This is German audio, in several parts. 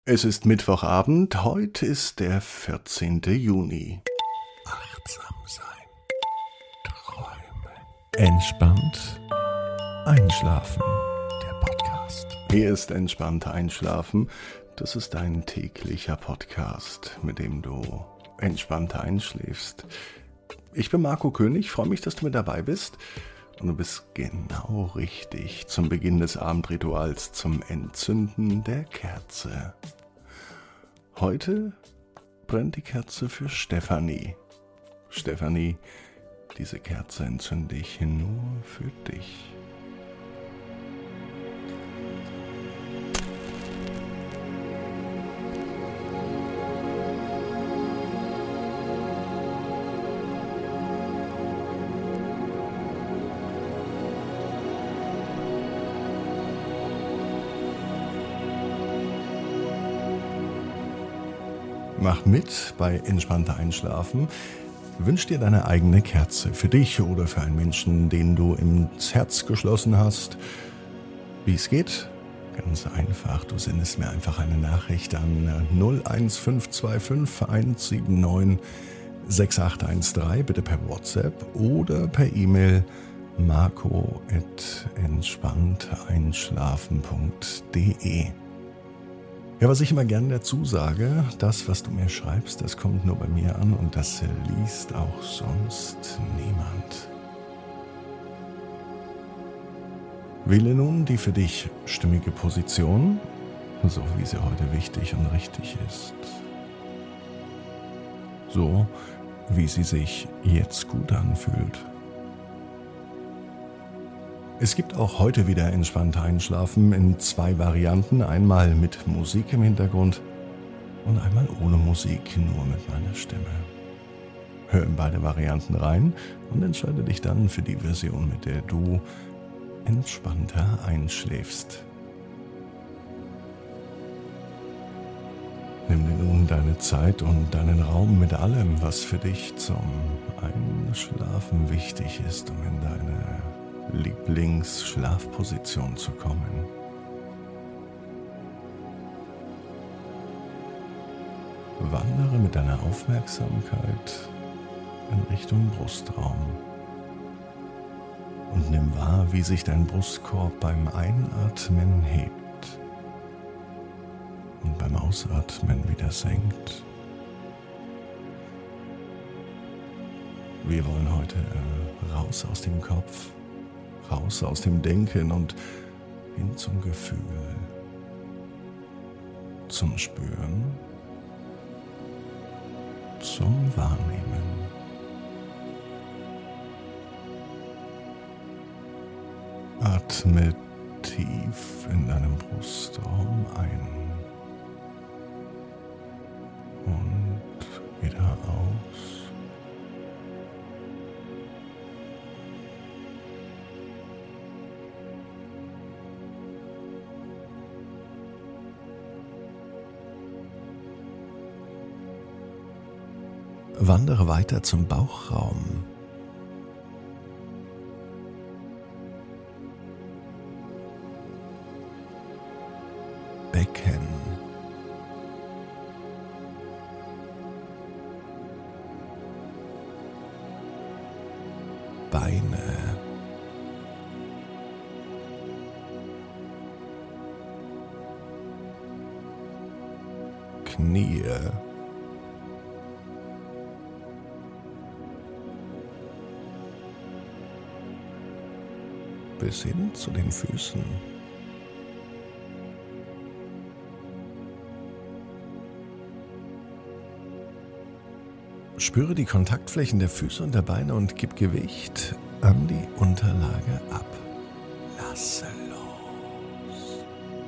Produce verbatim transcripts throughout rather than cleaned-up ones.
Es ist Mittwochabend, heute ist der vierzehnte Juni. Achtsam sein, träumen, entspannt einschlafen. Der Podcast. Hier ist Entspannt Einschlafen. Das ist dein täglicher Podcast, mit dem du entspannt einschläfst. Ich bin Marco König, freue mich, dass du mit dabei bist. Und du bist genau richtig zum Beginn des Abendrituals, zum Entzünden der Kerze. Heute brennt die Kerze für Stefanie. Stefanie, diese Kerze entzünde ich nur für dich. Mach mit bei Entspannter Einschlafen. Wünsch dir deine eigene Kerze für dich oder für einen Menschen, den du ins Herz geschlossen hast. Wie es geht? Ganz einfach. Du sendest mir einfach eine Nachricht an null eins fünf zwei fünf eins sieben neun sechs acht eins drei, bitte per WhatsApp oder per E-Mail marco at entspannteinschlafen punkt de. Ja, was ich immer gerne dazu sage, das, was du mir schreibst, das kommt nur bei mir an und das liest auch sonst niemand. Wähle nun die für dich stimmige Position, so wie sie heute wichtig und richtig ist. So, wie sie sich jetzt gut anfühlt. Es gibt auch heute wieder entspannt Einschlafen in zwei Varianten. Einmal mit Musik im Hintergrund und einmal ohne Musik, nur mit meiner Stimme. Hör in beide Varianten rein und entscheide dich dann für die Version, mit der du entspannter einschläfst. Nimm dir nun deine Zeit und deinen Raum mit allem, was für dich zum Einschlafen wichtig ist, um in deine Lieblingsschlafposition zu kommen. Wandere mit deiner Aufmerksamkeit in Richtung Brustraum und nimm wahr, wie sich dein Brustkorb beim Einatmen hebt und beim Ausatmen wieder senkt. Wir wollen heute raus aus dem Kopf, raus aus dem Denken und hin zum Gefühl, zum Spüren, zum Wahrnehmen. Atme tief in deinem Brustraum ein und wieder aus. Wandere weiter zum Bauchraum. Becken. Beine. Knie. Bis hin zu den Füßen. Spüre die Kontaktflächen der Füße und der Beine und gib Gewicht an die Unterlage ab. Lasse los.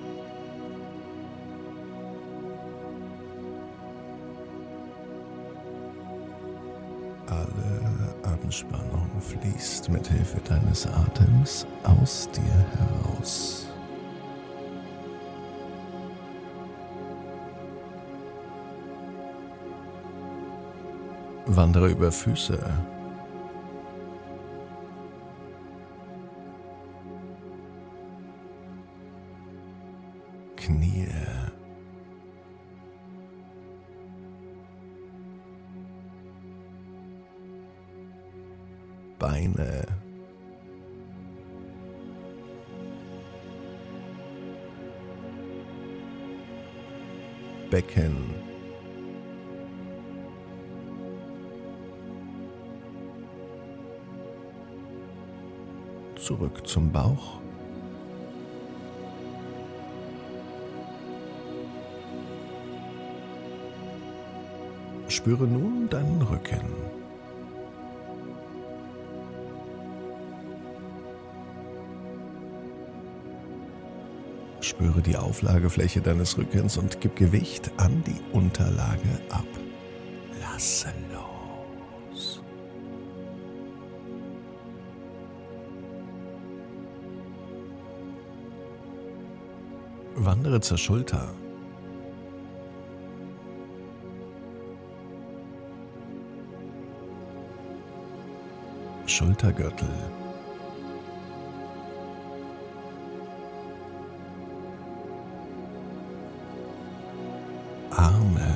Alle Anspannung fließt mit Hilfe deines Atems aus dir heraus. Wandere über Füße. Knie. Beine, Becken, zurück zum Bauch, spüre nun deinen Rücken. Spüre die Auflagefläche deines Rückens und gib Gewicht an die Unterlage ab. Lasse los. Wandere zur Schulter. Schultergürtel. Arme.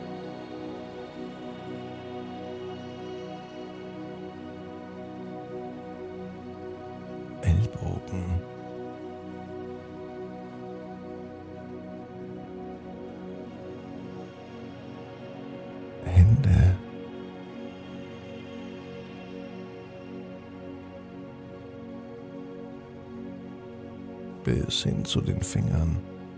Ellbogen. Hände. Bis hin zu den Fingern.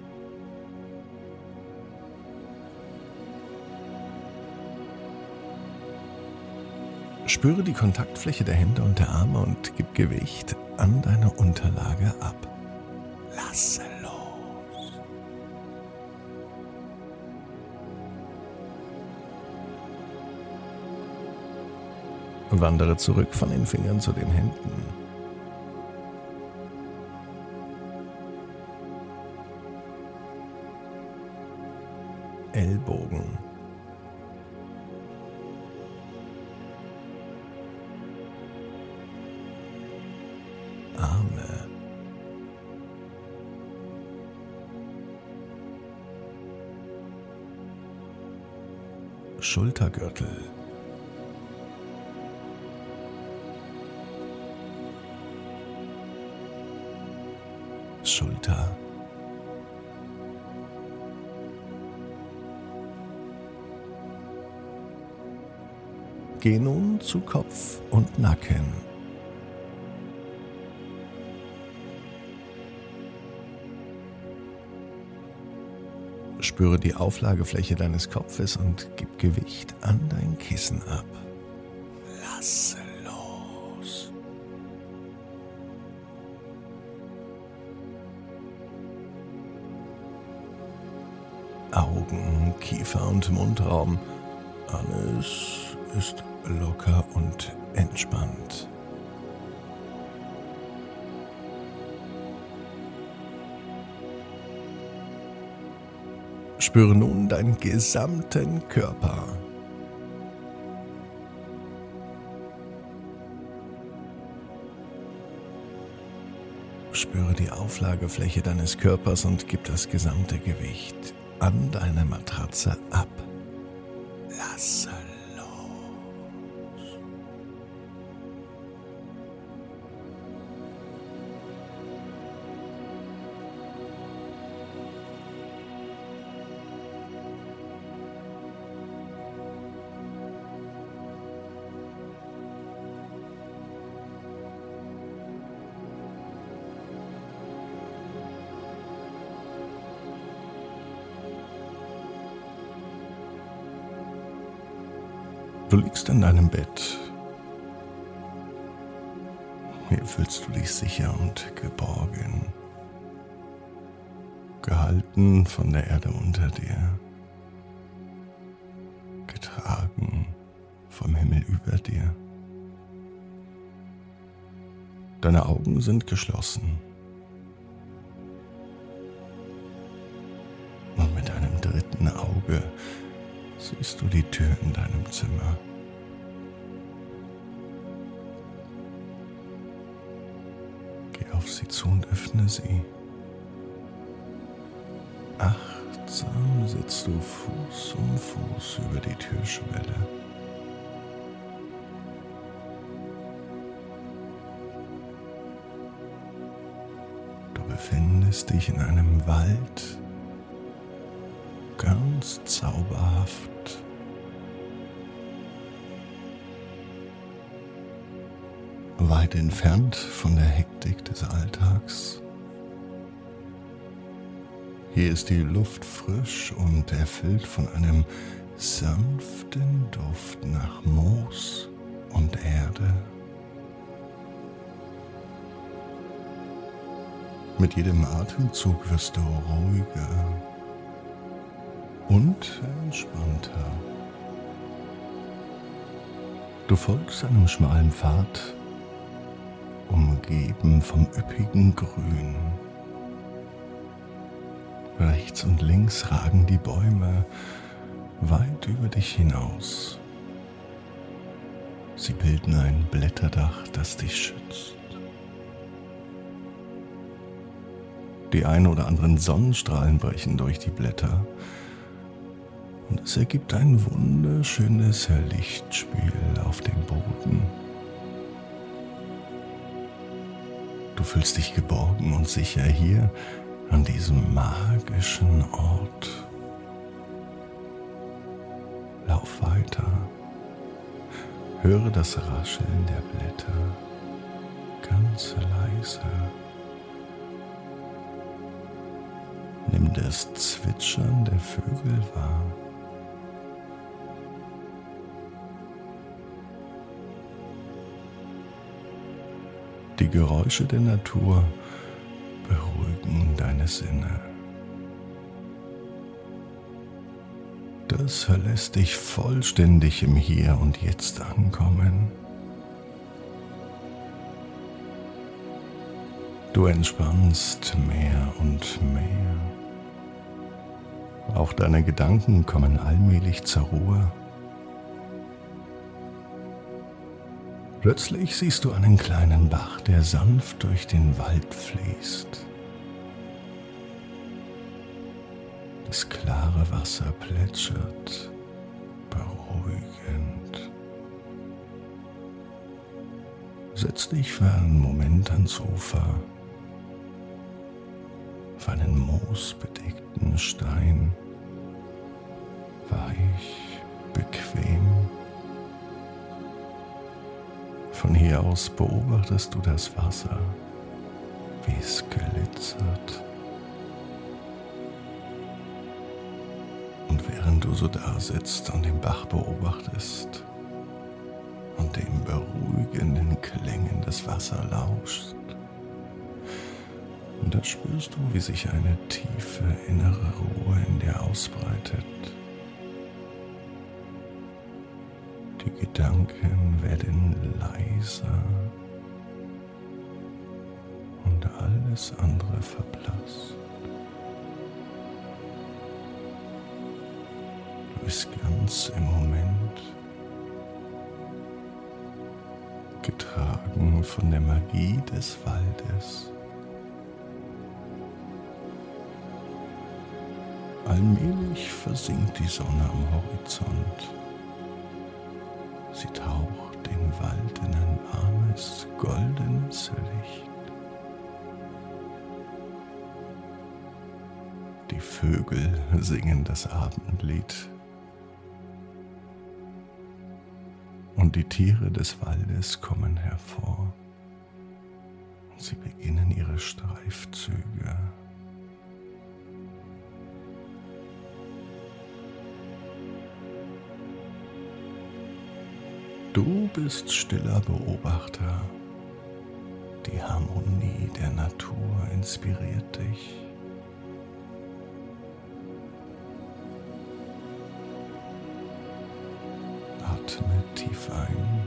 Spüre die Kontaktfläche der Hände und der Arme und gib Gewicht an deine Unterlage ab. Lasse los. Wandere zurück von den Fingern zu den Händen. Ellbogen. Arme. Schultergürtel. Schulter. Geh nun zu Kopf und Nacken. Spüre die Auflagefläche deines Kopfes und gib Gewicht an dein Kissen ab. Lasse los. Augen, Kiefer und Mundraum. Alles ist locker und entspannt. Spüre nun deinen gesamten Körper. Spüre die Auflagefläche deines Körpers und gib das gesamte Gewicht an deine Matratze ab. Lasse los. Du liegst in deinem Bett. Hier fühlst du dich sicher und geborgen, gehalten von der Erde unter dir, getragen vom Himmel über dir. Deine Augen sind geschlossen. Und mit einem dritten Auge siehst du die Tür in deinem Zimmer. Geh auf sie zu und öffne sie. Achtsam sitzt du Fuß um Fuß über die Türschwelle. befindest dich in einem Wald, ganz zauberhaft. Weit entfernt von der Hektik des Alltags. Hier ist die Luft frisch und erfüllt von einem sanften Duft nach Moos und Erde. Mit jedem Atemzug wirst du ruhiger und entspannter. Du folgst einem schmalen Pfad, umgeben vom üppigen Grün. Rechts und links ragen die Bäume weit über dich hinaus. Sie bilden ein Blätterdach, das dich schützt. Die ein oder anderen Sonnenstrahlen brechen durch die Blätter und es ergibt ein wunderschönes Lichtspiel auf dem Boden. Du fühlst dich geborgen und sicher hier an diesem magischen Ort. Lauf weiter. Höre das Rascheln der Blätter ganz leise. Nimm das Zwitschern der Vögel wahr. Die Geräusche der Natur beruhigen deine Sinne. Das lässt dich vollständig im Hier und Jetzt ankommen. Du entspannst mehr und mehr. Auch deine Gedanken kommen allmählich zur Ruhe. Plötzlich siehst du einen kleinen Bach, der sanft durch den Wald fließt. Das klare Wasser plätschert beruhigend. Setz dich für einen Moment ans Ufer, auf einen moosbedeckten Stein, weich, bequem. Von hier aus beobachtest du das Wasser, wie es glitzert. Und während du so da sitzt und den Bach beobachtest und den beruhigenden Klängen des Wassers lauschst, da spürst du, wie sich eine tiefe innere Ruhe in dir ausbreitet. Die Gedanken werden leiser und alles andere verblasst. Du bist ganz im Moment, getragen von der Magie des Waldes. Allmählich versinkt die Sonne am Horizont. Sie taucht den Wald in ein warmes, goldenes Licht. Die Vögel singen das Abendlied. Und die Tiere des Waldes kommen hervor. Und sie beginnen ihre Streifzüge. Du bist stiller Beobachter. Die Harmonie der Natur inspiriert dich. Atme tief ein.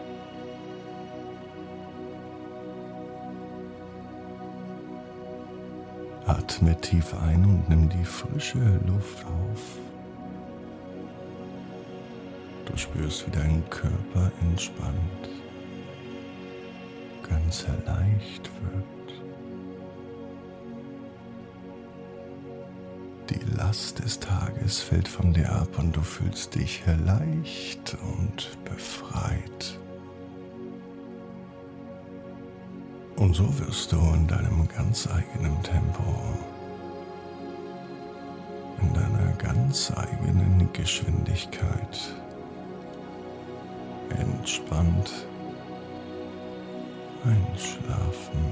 Atme tief ein und nimm die frische Luft auf. Du spürst, wie dein Körper entspannt, ganz leicht wird. Die Last des Tages fällt von dir ab und du fühlst dich leicht und befreit. Und so wirst du in deinem ganz eigenen Tempo, in deiner ganz eigenen Geschwindigkeit entspannt einschlafen.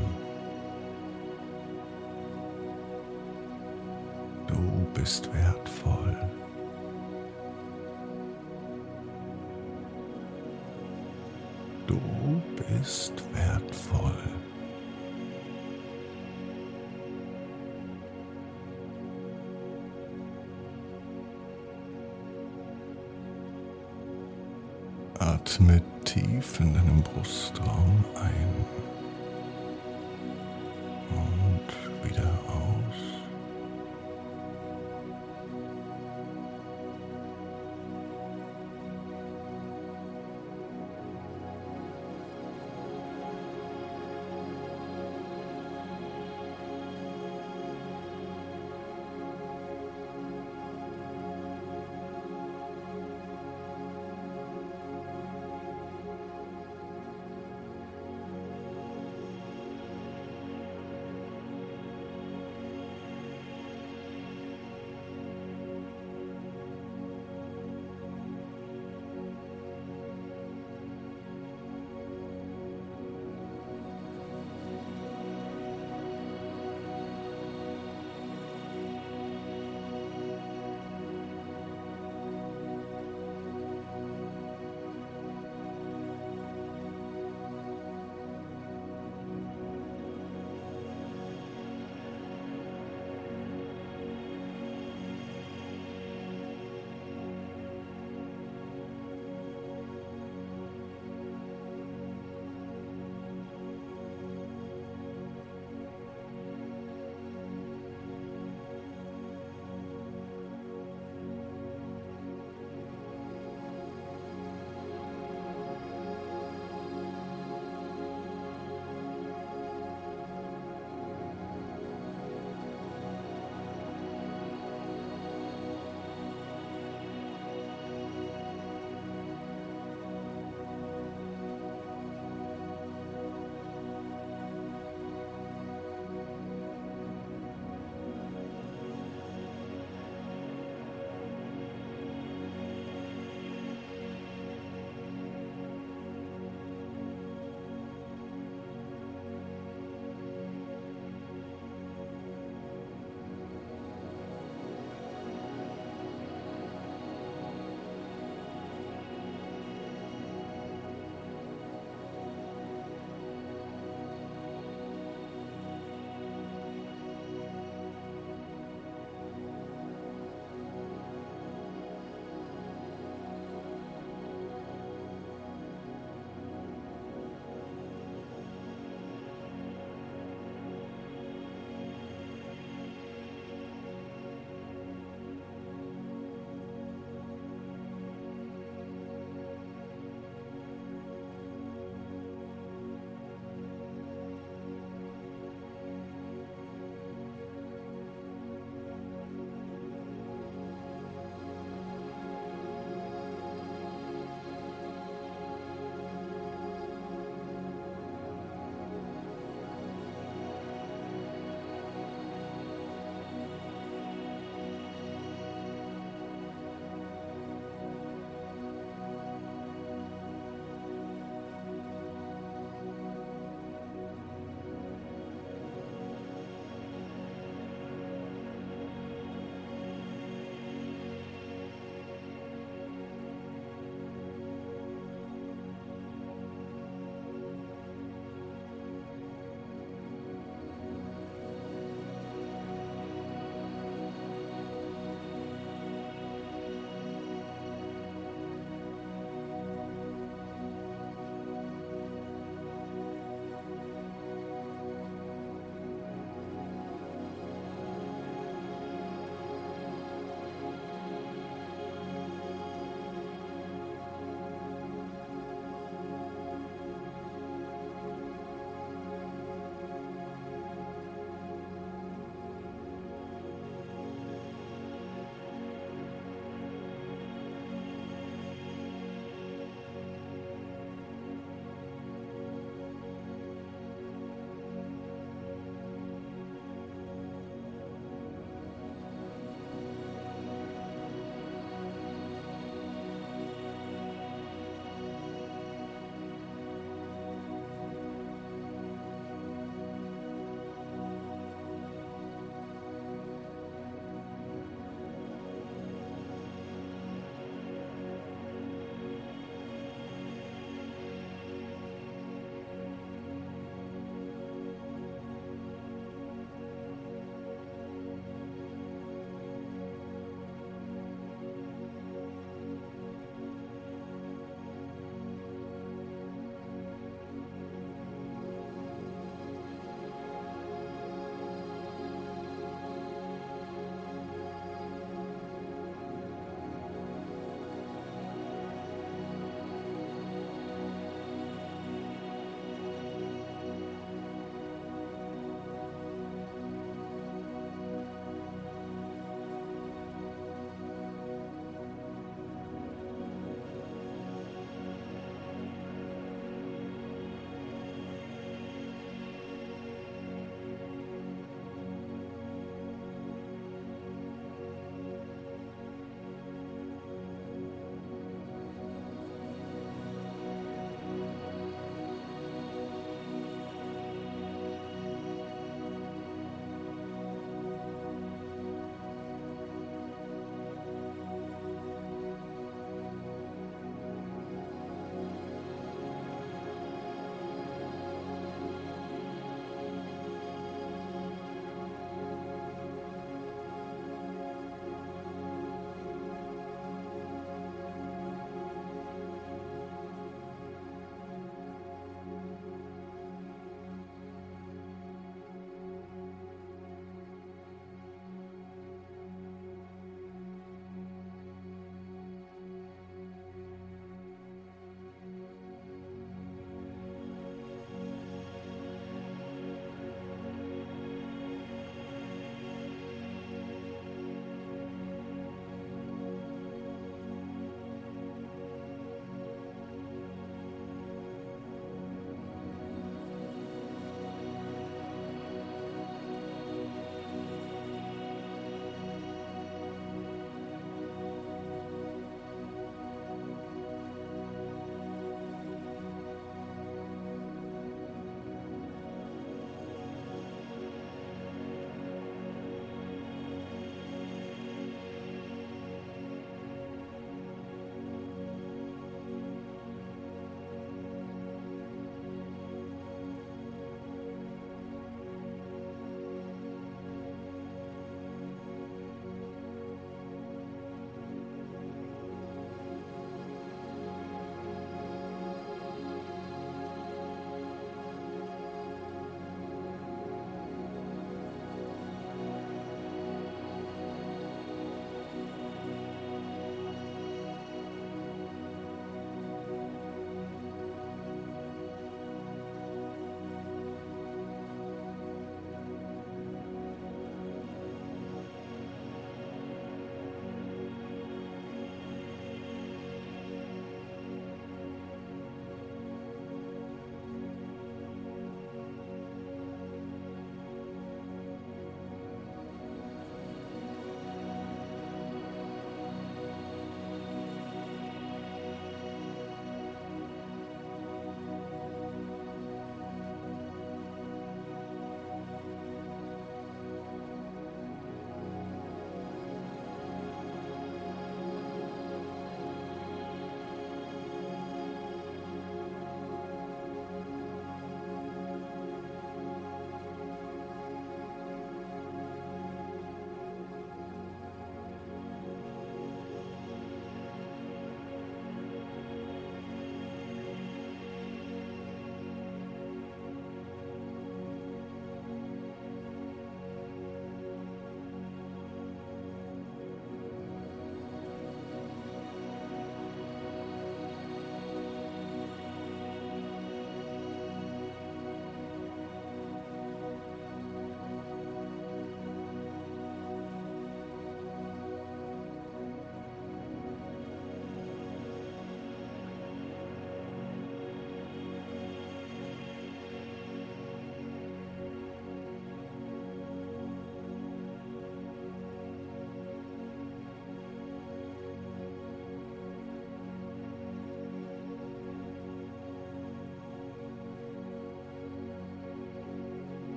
Du bist wertvoll. Du bist wertvoll. Atme tief in deinem Brustraum ein.